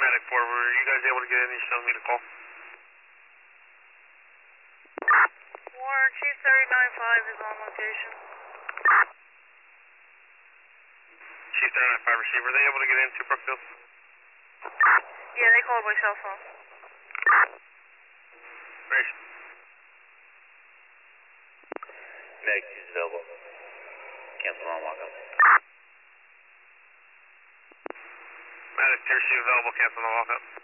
Medic 4, were you guys able to get any showing me the call? Warren, Chief 39-5 is on location. Chief 39-5 receiver, were they able to get into Brookfield? Yeah, they called my cell phone. Great. Medic 2 is available. Cancel on walk up. Medic 2 receive available, cancel the walk up.